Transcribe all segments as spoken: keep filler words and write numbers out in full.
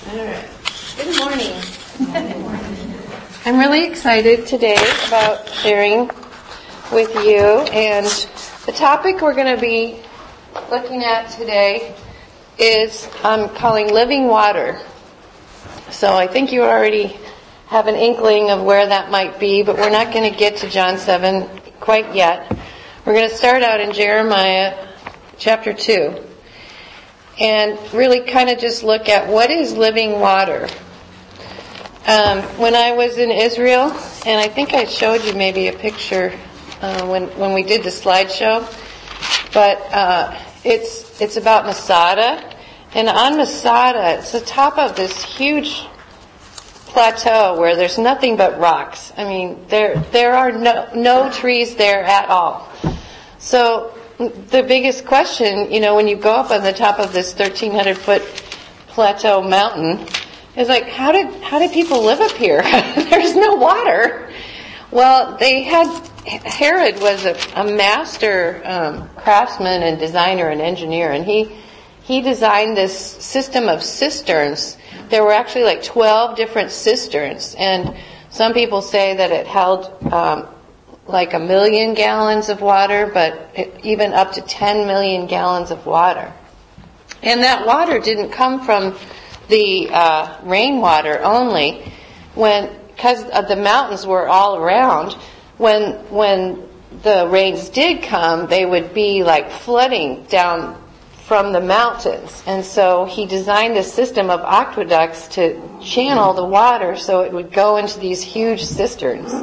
All right. Good morning. Good morning. I'm really excited today about sharing with you, and the topic we're going to be looking at today is I'm calling living water. So I think you already have an inkling of where that might be, but we're not going to get to John seven quite yet. We're going to start out in Jeremiah chapter two. And really kind of just look at what is living water. Um, when I was in Israel, and I think I showed you maybe a picture uh, when when we did the slideshow, but uh, it's it's about Masada, and on Masada, it's the top of this huge plateau where there's nothing but rocks. I mean, there there are no no trees there at all. So the biggest question, you know, when you go up on the top of this thirteen hundred foot plateau mountain, is like, how did how did people live up here? There's no water. Well, they had Herod was a, a master um, craftsman and designer and engineer, and he he designed this system of cisterns. There were actually like twelve different cisterns, and some people say that it held Um, like a million gallons of water, but even up to ten million gallons of water. And that water didn't come from the uh, rainwater only. When, because the mountains were all around, when when the rains did come, they would be like flooding down from the mountains. And so he designed a system of aqueducts to channel the water so it would go into these huge cisterns.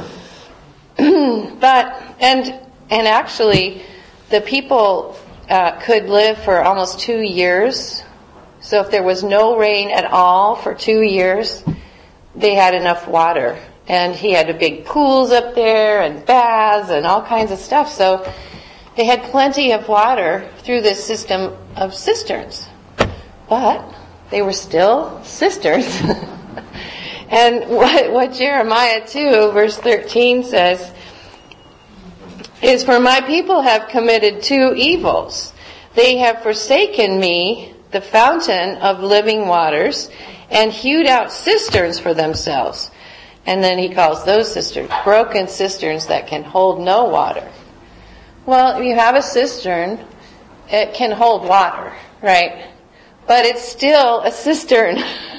But, and and actually, the people uh, could live for almost two years. So if there was no rain at all for two years, they had enough water. And he had a big pools up there and baths and all kinds of stuff. So they had plenty of water through this system of cisterns. But they were still cisterns. And what, what Jeremiah two, verse thirteen says, is, "For my people have committed two evils. They have forsaken me, the fountain of living waters, and hewed out cisterns for themselves." And then he calls those cisterns broken cisterns that can hold no water. Well, if you have a cistern, it can hold water, right? But it's still a cistern.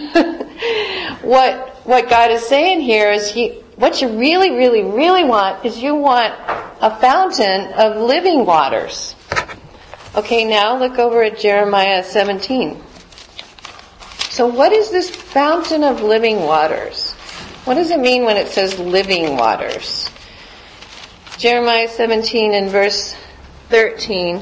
What what God is saying here is he, what you really, really, really want is you want a fountain of living waters. Okay, now look over at Jeremiah seventeen. So what is this fountain of living waters? What does it mean when it says living waters? Jeremiah seventeen and verse thirteen.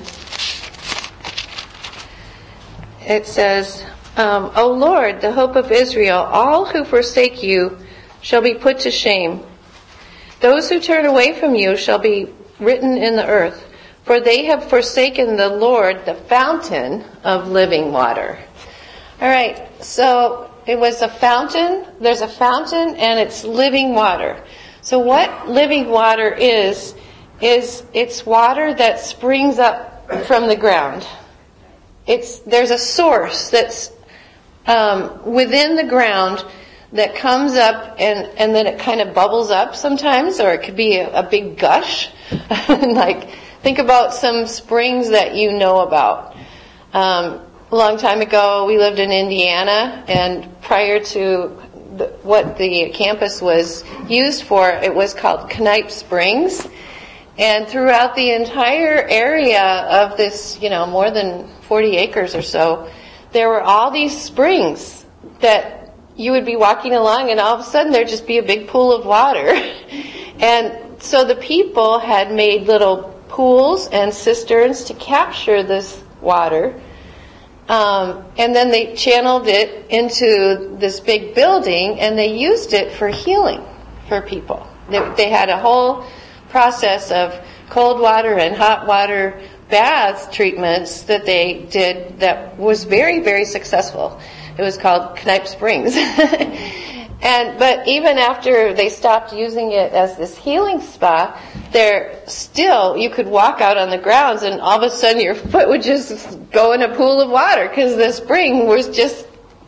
It says, um, "O Lord, the hope of Israel, all who forsake you shall be put to shame. Those who turn away from you shall be written in the earth, for they have forsaken the Lord, the fountain of living water." All right, so it was a fountain. There's a fountain, and it's living water. So what living water is, is it's water that springs up from the ground. It's there's a source that's um, within the ground that comes up and, and then it kind of bubbles up sometimes, or it could be a, a big gush. Like, think about some springs that you know about. Um, a long time ago, we lived in Indiana, and prior to the, what the campus was used for, it was called Knipe Springs. And throughout the entire area of this, you know, more than forty acres or so, there were all these springs that you would be walking along and all of a sudden there'd just be a big pool of water. And so the people had made little pools and cisterns to capture this water. Um, and then they channeled it into this big building, and they used it for healing for people. They, they had a whole process of cold water and hot water bath treatments that they did that was very, very successful. It was called Knipe Springs. And but even after they stopped using it as this healing spa, there still, you could walk out on the grounds and all of a sudden your foot would just go in a pool of water because the spring was just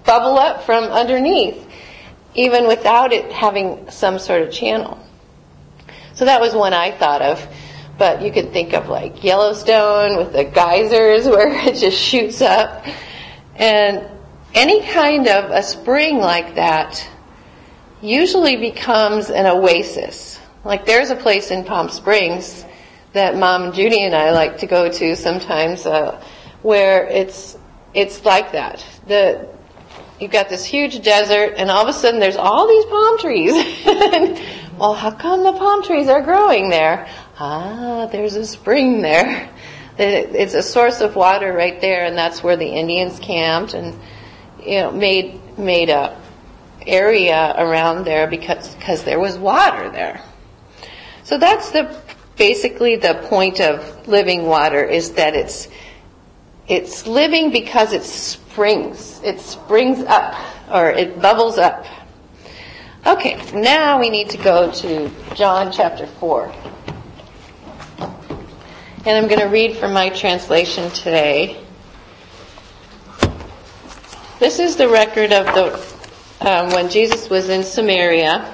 bubble up from underneath, even without it having some sort of channel. So that was one I thought of. But you could think of like Yellowstone with the geysers where it just shoots up. And any kind of a spring like that usually becomes an oasis. Like there's a place in Palm Springs that Mom Judy and I like to go to sometimes, uh, where it's it's like that. The you've got this huge desert, and all of a sudden there's all these palm trees. Well, how come the palm trees are growing there? Ah, there's a spring there. It's a source of water right there, and that's where the Indians camped and you know made made a area around there because because there was water there. So that's the basically the point of living water, is that it's it's living because it springs. It springs up, or it bubbles up. Okay, now we need to go to John chapter four. And I'm going to read from my translation today. This is the record of the um, when Jesus was in Samaria.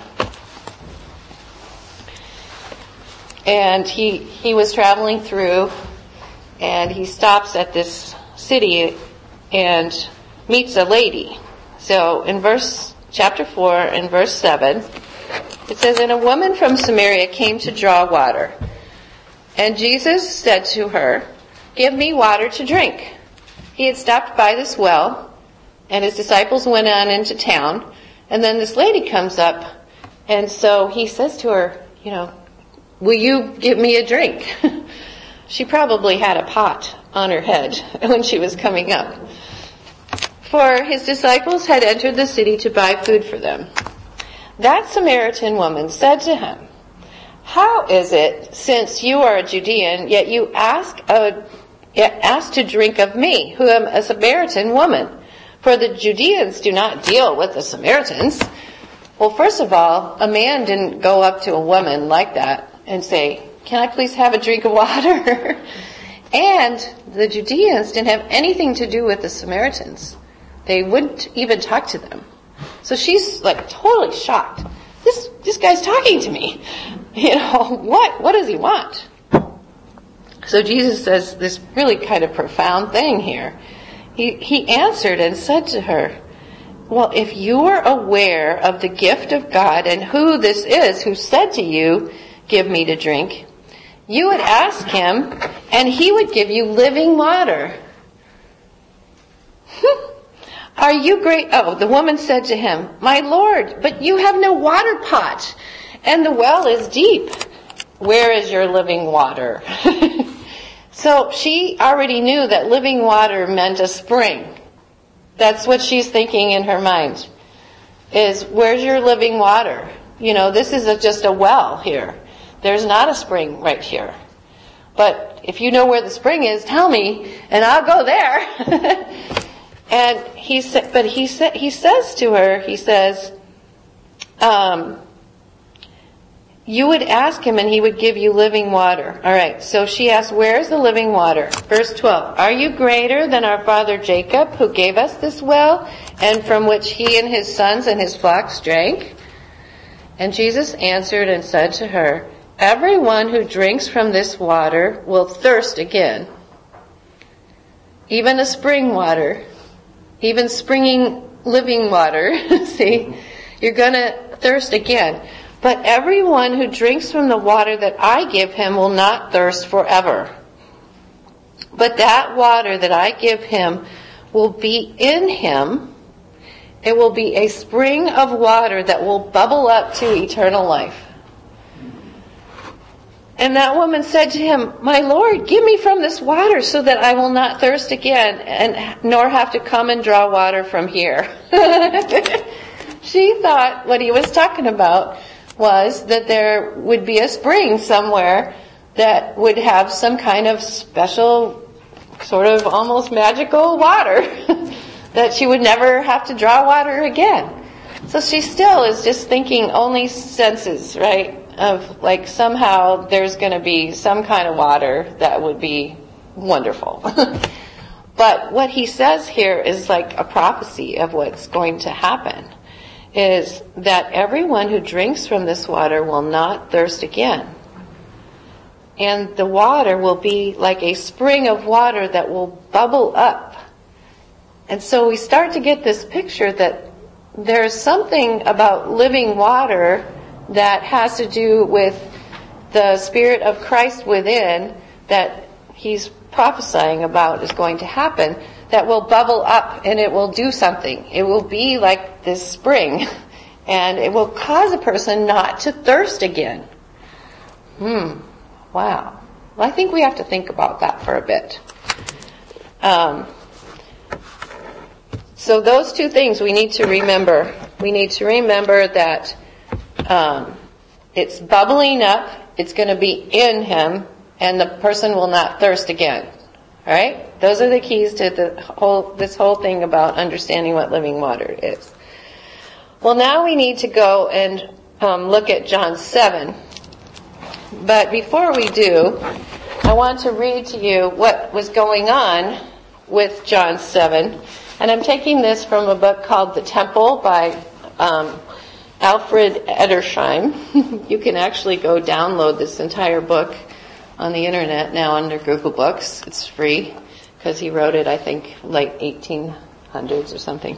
And he he was traveling through, and he stops at this city and meets a lady. So in verse chapter four, in verse seven, it says, "And a woman from Samaria came to draw water. And Jesus said to her, 'Give me water to drink.' He had stopped by this well, and his disciples went on into town. And then this lady comes up, and so he says to her, you know, 'Will you give me a drink?'" She probably had a pot on her head when she was coming up. For his disciples had entered the city to buy food for them. That Samaritan woman said to him, "How is it, since you are a Judean, yet you ask a, ask to drink of me, who am a Samaritan woman? For the Judeans do not deal with the Samaritans." Well, first of all, a man didn't go up to a woman like that and say, "Can I please have a drink of water?" And the Judeans didn't have anything to do with the Samaritans. They wouldn't even talk to them. So she's like totally shocked. This this guy's talking to me. You know, what what does he want? So Jesus says this really kind of profound thing here. He he answered and said to her, "Well, if you were aware of the gift of God and who this is who said to you, 'Give me to drink,' you would ask him, and he would give you living water." Are you great? Oh, the woman said to him, "My Lord, but you have no water pot, and the well is deep. Where is your living water?" So she already knew that living water meant a spring. That's what she's thinking in her mind, is where's your living water? You know, this is a, just a well here. There's not a spring right here. But if you know where the spring is, tell me, and I'll go there. And he said, but he said, he says to her, he says, um, you would ask him and he would give you living water. All right. So she asked, "Where's the living water?" Verse twelve. "Are you greater than our father Jacob, who gave us this well, and from which he and his sons and his flocks drank?" And Jesus answered and said to her, "Everyone who drinks from this water will thirst again. Even the spring water, even springing living water, see, you're going to thirst again. But everyone who drinks from the water that I give him will not thirst forever. But that water that I give him will be in him. It will be a spring of water that will bubble up to eternal life." And that woman said to him, "My Lord, give me from this water so that I will not thirst again, and nor have to come and draw water from here." She thought what he was talking about was that there would be a spring somewhere that would have some kind of special, sort of almost magical water that she would never have to draw water again. So she still is just thinking only senses, right? Of like somehow there's going to be some kind of water that would be wonderful. But what he says here is like a prophecy of what's going to happen, is that everyone who drinks from this water will not thirst again. And the water will be like a spring of water that will bubble up. And so we start to get this picture that there's something about living water that has to do with the Spirit of Christ within that he's prophesying about is going to happen, that will bubble up and it will do something. It will be like this spring, and it will cause a person not to thirst again. Hmm. Wow. Well, I think we have to think about that for a bit. Um, so those two things we need to remember. We need to remember that um, it's bubbling up, it's going to be in him, and the person will not thirst again. All right? Those are the keys to the whole this whole thing about understanding what living water is. Well, now we need to go and um, look at John seven. But before we do, I want to read to you what was going on with John seven. And I'm taking this from a book called The Temple by um, Alfred Edersheim. You can actually go download this entire book on the internet now under Google Books. It's free because he wrote it, I think, late eighteen hundreds or something.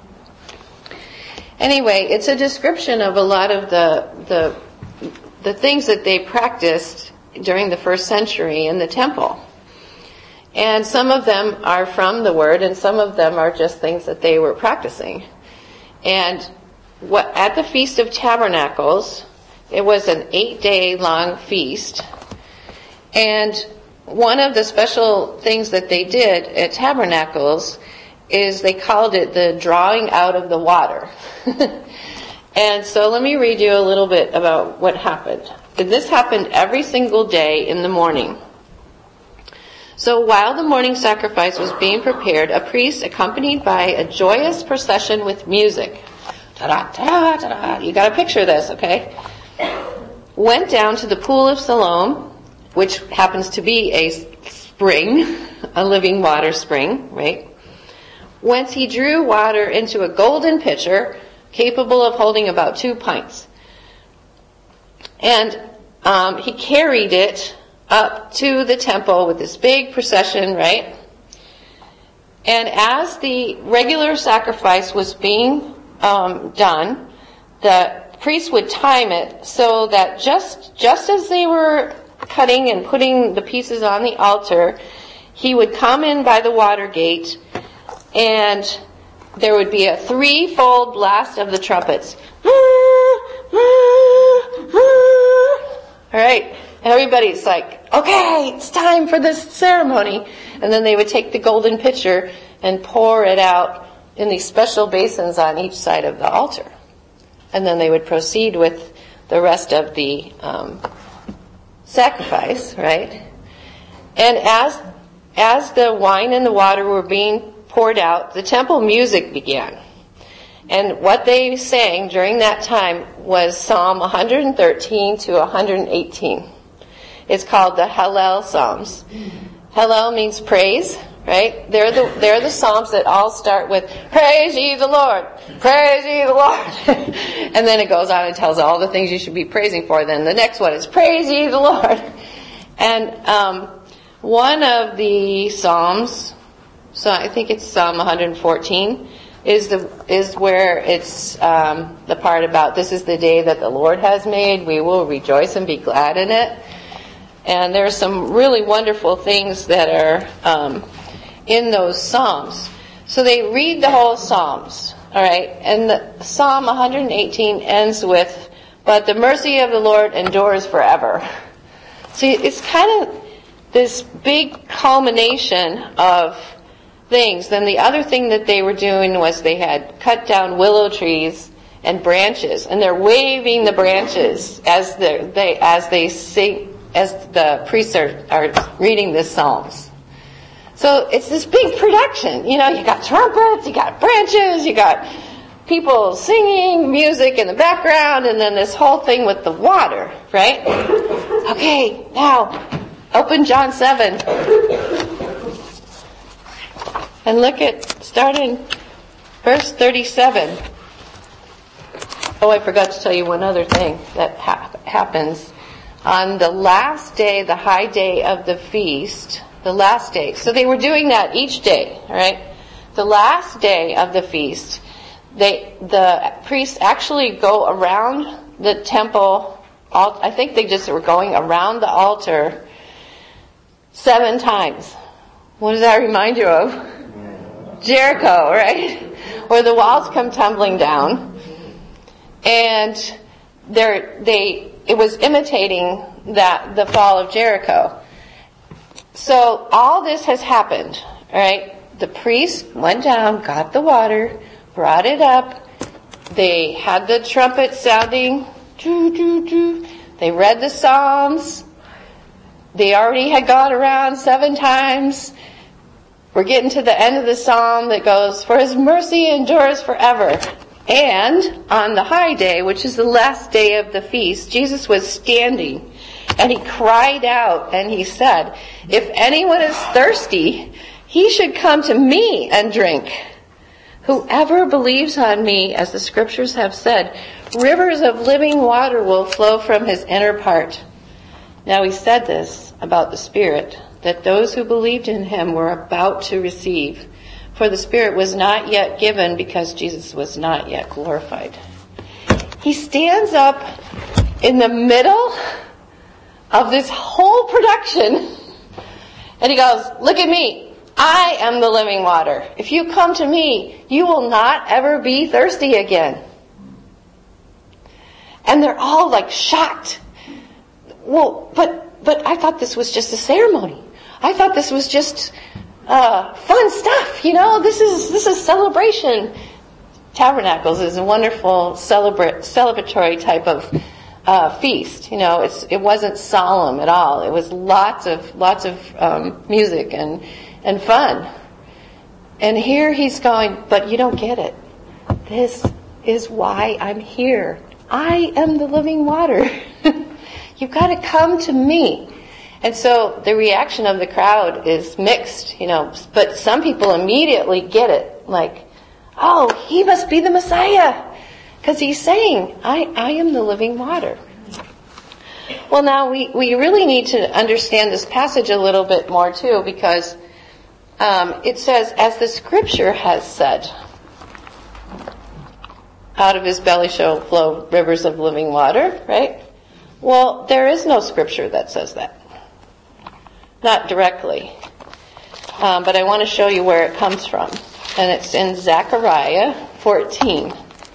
Anyway, it's a description of a lot of the the the things that they practiced during the first century in the temple. And some of them are from the Word, and some of them are just things that they were practicing. And what at the Feast of Tabernacles, it was an eight-day long feast. And one of the special things that they did at Tabernacles is they called it the drawing out of the water. And so let me read you a little bit about what happened. This happened every single day in the morning. So while the morning sacrifice was being prepared, a priest accompanied by a joyous procession with music, ta-da, ta-da, ta-da, you got to picture this, okay, went down to the pool of Siloam, which happens to be a spring, a living water spring, right? Whence he drew water into a golden pitcher capable of holding about two pints. And um, he carried it up to the temple with this big procession, right? And as the regular sacrifice was being um, done, the priest would time it so that just just as they were cutting and putting the pieces on the altar, he would come in by the water gate, and there would be a threefold blast of the trumpets. All right, everybody's like, okay, it's time for this ceremony. And then they would take the golden pitcher and pour it out in these special basins on each side of the altar. And then they would proceed with the rest of the um, sacrifice, right? And as as the wine and the water were being poured out, the temple music began. And what they sang during that time was Psalm one thirteen to one eighteen. It's called the Hallel Psalms. Hallel means praise, right? They're the they're the psalms that all start with praise ye the Lord, praise ye the Lord. And then it goes on and tells all the things you should be praising for. Then the next one is praise ye the Lord. And um, one of the psalms, so I think it's Psalm one fourteen, is the is where it's um, the part about this is the day that the Lord has made. We will rejoice and be glad in it. And there's some really wonderful things that are um, in those psalms. So they read the whole psalms, all right. And the Psalm one eighteen ends with, "But the mercy of the Lord endures forever." See, it's kind of this big culmination of things. Then the other thing that they were doing was they had cut down willow trees and branches, and they're waving the branches as they as they sing, as the priests are, are reading the psalms. So it's this big production. You know, you got trumpets, you got branches, you got people singing, music in the background, and then this whole thing with the water, right? Okay, now open John seven. And look at, start in verse thirty-seven. Oh, I forgot to tell you one other thing that ha- happens. On the last day, the high day of the feast, the last day. So they were doing that each day, all right? The last day of the feast, they the priests actually go around the temple. I think they just were going around the altar seven times. What does that remind you of? Jericho, right? Where the walls come tumbling down. And they're, they, it was imitating that, the fall of Jericho. So all this has happened, right? The priest went down, got the water, brought it up. They had the trumpet sounding. Doo, doo, doo. They read the Psalms. They already had gone around seven times. We're getting to the end of the psalm that goes, "For his mercy endures forever." And on the high day, which is the last day of the feast, Jesus was standing and he cried out and he said, "If anyone is thirsty, he should come to me and drink. Whoever believes on me, as the scriptures have said, rivers of living water will flow from his inner part." Now he said this about the Spirit, that those who believed in him were about to receive. For the Spirit was not yet given because Jesus was not yet glorified. He stands up in the middle of this whole production and he goes, "Look at me. I am the living water. If you come to me, you will not ever be thirsty again." And they're all like shocked. Well, but but I thought this was just a ceremony. I thought this was just uh, fun stuff. You know, this is this is celebration. Tabernacles is a wonderful celebrate celebratory type of uh, feast. You know, it's it wasn't solemn at all. It was lots of lots of um, music and and fun. And here he's going, "But you don't get it. This is why I'm here. I am the living water. You've got to come to me." And so the reaction of the crowd is mixed, you know, but some people immediately get it. Like, "Oh, he must be the Messiah." Because he's saying, I, I am the living water. Well, now we, we really need to understand this passage a little bit more too, because um, it says, "As the scripture has said, out of his belly shall flow rivers of living water," right? Well, there is no scripture that says that. Not directly. Um, but I want to show you where it comes from. And it's in Zechariah fourteen.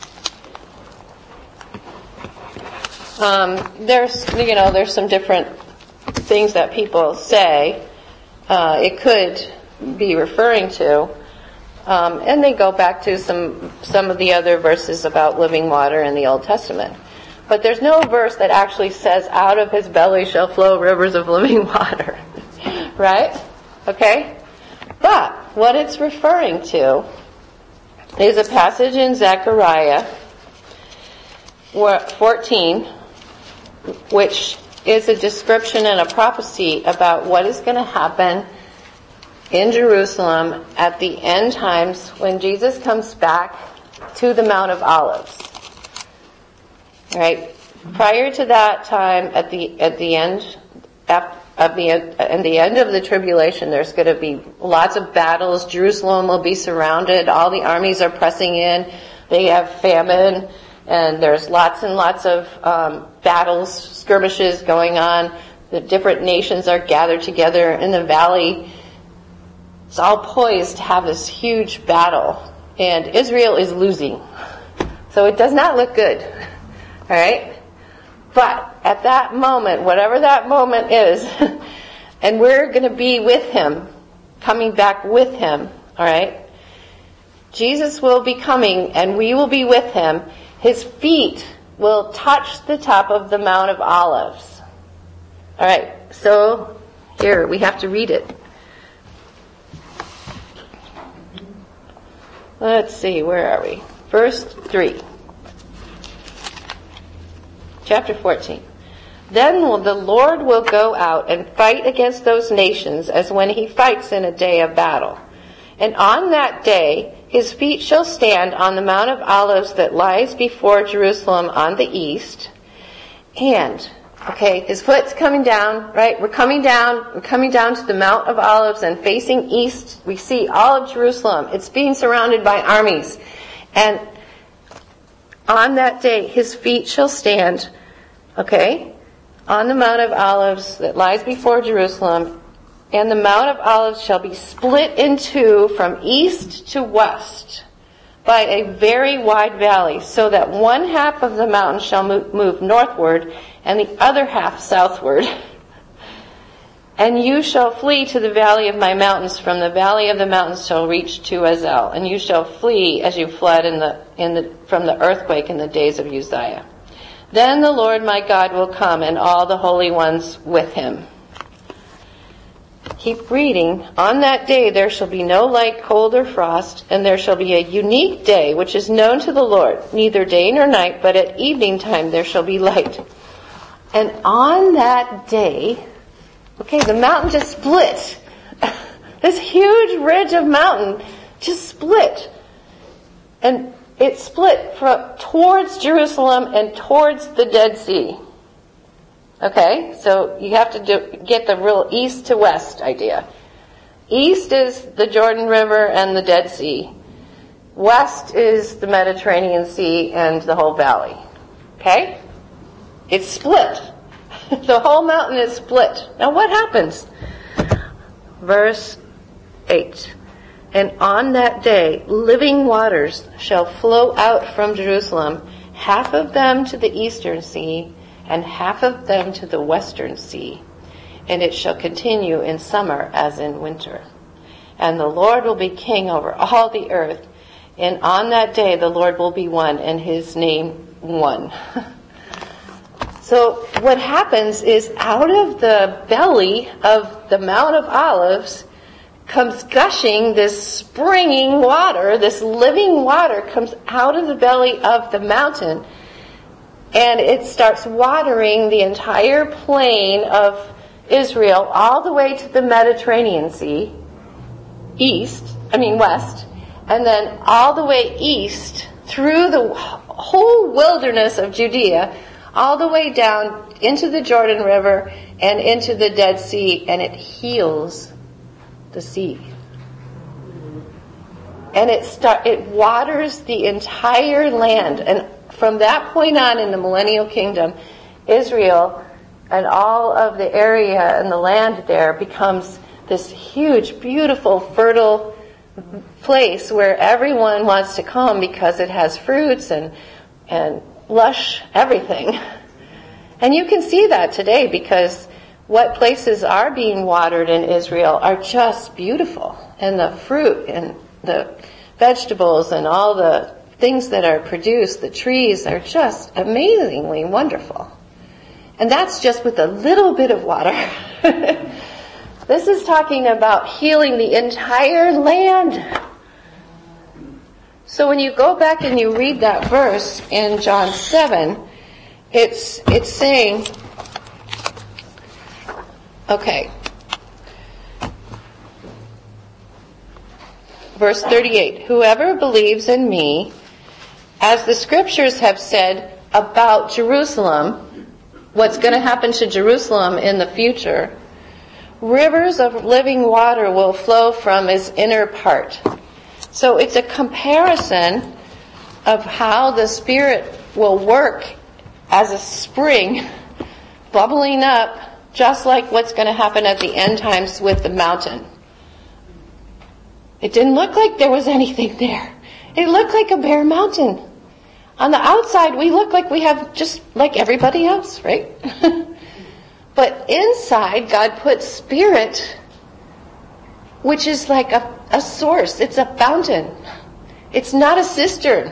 Um, there's, you know, there's some different things that people say uh, it could be referring to. Um, and they go back to some some of the other verses about living water in the Old Testament. But there's no verse that actually says, "Out of his belly shall flow rivers of living water." Right? Okay? But what it's referring to is a passage in Zechariah fourteen, which is a description and a prophecy about what is going to happen in Jerusalem at the end times when Jesus comes back to the Mount of Olives. Right? Prior to that time, at the at the end of the at the end of the tribulation, there's going to be lots of battles. Jerusalem will be surrounded. All the armies are pressing in. They have famine, and there's lots and lots of um, battles, skirmishes going on. The different nations are gathered together in the valley. It's all poised to have this huge battle, and Israel is losing. So it does not look good. All right? But at that moment, whatever that moment is, and we're going to be with him, coming back with him, all right? Jesus will be coming, and we will be with him. His feet will touch the top of the Mount of Olives. All right, so here, we have to read it. Let's see, where are we? Verse three. Chapter fourteen. "Then will the Lord will go out and fight against those nations as when he fights in a day of battle. And on that day his feet shall stand on the Mount of Olives that lies before Jerusalem on the east. And, okay, his foot's coming down, right? We're coming down, we're coming down to the Mount of Olives and facing east. We see all of Jerusalem. It's being surrounded by armies. And on that day his feet shall stand, okay, on the Mount of Olives that lies before Jerusalem. And the Mount of Olives shall be split in two from east to west by a very wide valley, so that one half of the mountain shall move northward and the other half southward. And you shall flee to the valley of my mountains. From the valley of the mountains shall reach to Azel, and you shall flee as you fled in the in the from the earthquake in the days of Uzziah. Then the Lord my God will come, and all the holy ones with him. Keep reading. On that day there shall be no light, cold, or frost, and there shall be a unique day which is known to the Lord, neither day nor night, but at evening time there shall be light. And on that day, okay, the mountain just split. This huge ridge of mountain just split. And it split from towards Jerusalem and towards the Dead Sea. Okay, so you have to do, get the real east to west idea. East is the Jordan River and the Dead Sea. West is the Mediterranean Sea and the whole valley. Okay? It's split. The whole mountain is split. Now what happens? Verse eight. And on that day, living waters shall flow out from Jerusalem, half of them to the eastern sea, and half of them to the western sea. And it shall continue in summer as in winter. And the Lord will be king over all the earth. And on that day the Lord will be one, and his name one. So what happens is, out of the belly of the Mount of Olives comes gushing this springing water, this living water comes out of the belly of the mountain. And it starts watering the entire plain of Israel all the way to the Mediterranean Sea, east, I mean west, and then all the way east through the whole wilderness of Judea, all the way down into the Jordan River and into the Dead Sea, and it heals the sea. And it start, it waters the entire land. And from that point on in the millennial kingdom, Israel and all of the area and the land there becomes this huge, beautiful, fertile place where everyone wants to come because it has fruits and and lush everything. And you can see that today, because what places are being watered in Israel are just beautiful. And the fruit and the vegetables and all the things that are produced, the trees, are just amazingly wonderful. And that's just with a little bit of water. This is talking about healing the entire land. So when you go back and you read that verse in John seven, it's it's saying, okay, verse thirty-eight, whoever believes in me, as the scriptures have said about Jerusalem, what's going to happen to Jerusalem in the future, rivers of living water will flow from its inner part. So it's a comparison of how the Spirit will work as a spring bubbling up, just like what's going to happen at the end times with the mountain. It didn't look like there was anything there. It looked like a bare mountain. On the outside, we look like we have just like everybody else, right? But inside, God put Spirit, which is like a, a source. It's a fountain. It's not a cistern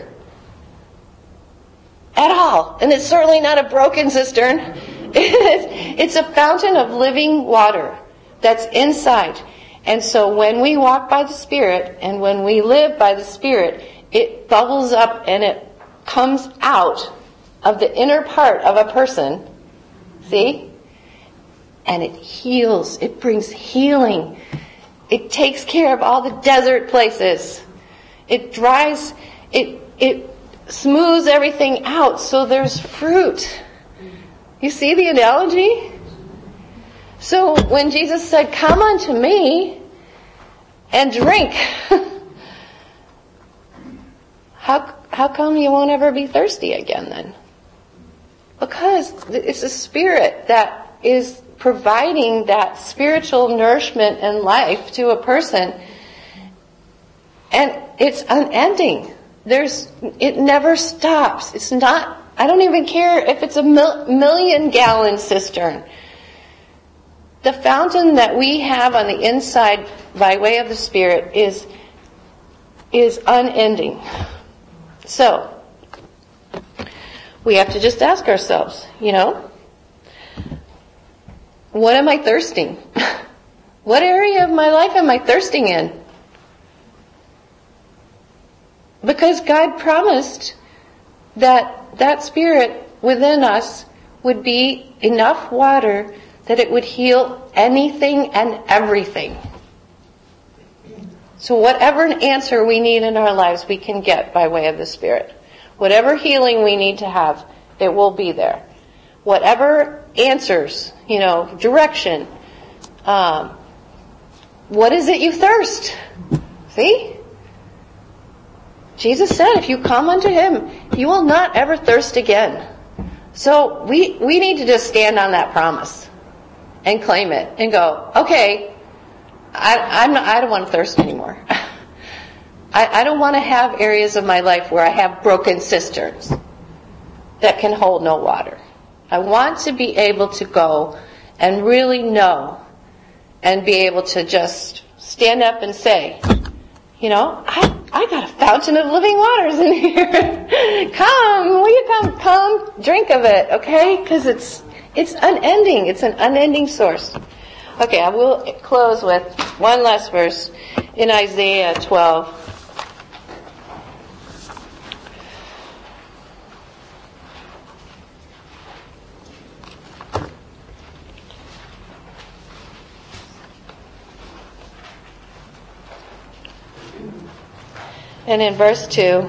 at all. And it's certainly not a broken cistern. It's a fountain of living water that's inside. And so when we walk by the Spirit and when we live by the Spirit, it bubbles up and it comes out of the inner part of a person. See? And it heals. It brings healing. It takes care of all the desert places. It dries, it, it smooths everything out so there's fruit. You see the analogy? So when Jesus said, "Come unto me and drink," how, how come you won't ever be thirsty again then? Because it's the Spirit that is providing that spiritual nourishment and life to a person. And it's unending. There's, it never stops. It's not, I don't even care if it's a mil, million gallon cistern. The fountain that we have on the inside by way of the Spirit is, is unending. So, we have to just ask ourselves, you know, what am I thirsting? What area of my life am I thirsting in? Because God promised that that Spirit within us would be enough water that it would heal anything and everything. So whatever answer we need in our lives, we can get by way of the Spirit. Whatever healing we need to have, it will be there. Whatever answers, you know, direction. Um, what is it you thirst? See? Jesus said, if you come unto Him, you will not ever thirst again. So we, we need to just stand on that promise and claim it and go, okay, I, I'm not, I don't want to thirst anymore. I, I don't want to have areas of my life where I have broken cisterns that can hold no water. I want to be able to go and really know and be able to just stand up and say, you know, I, I got a fountain of living waters in here. Come, will you come? Come, drink of it, okay? Because it's it's unending. It's an unending source. Okay, I will close with one last verse in Isaiah twelve. And in verse two,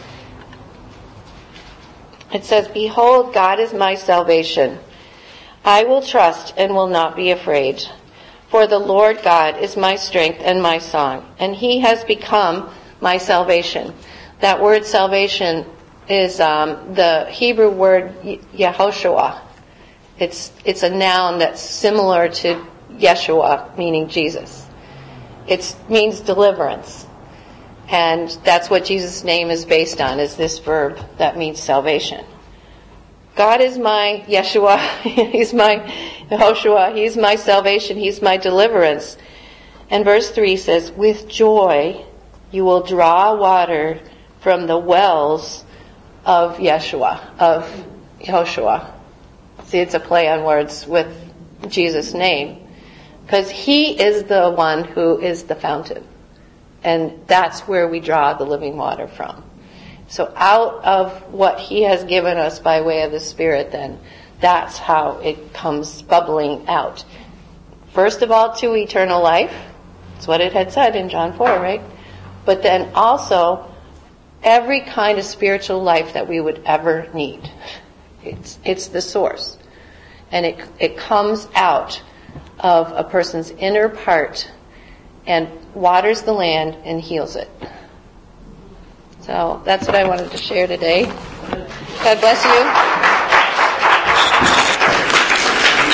it says, "Behold, God is my salvation. I will trust and will not be afraid. For the Lord God is my strength and my song, and He has become my salvation." That word salvation is um, the Hebrew word Yehoshua. It's, it's a noun that's similar to Yeshua, meaning Jesus. It means deliverance. And that's what Jesus' name is based on, is this verb that means salvation. God is my Yeshua. He's my Yehoshua. He's my salvation. He's my deliverance. And verse three says, "With joy you will draw water from the wells of Yeshua, of Yehoshua." See, it's a play on words with Jesus' name. Because He is the one who is the fountain. And that's where we draw the living water from. So out of what He has given us by way of the Spirit, then, that's how it comes bubbling out. First of all, to eternal life. That's what it had said in John four, right? But then also, every kind of spiritual life that we would ever need. It's, it's the source. And it, it comes out of a person's inner part and waters the land and heals it. So that's what I wanted to share today. God bless you.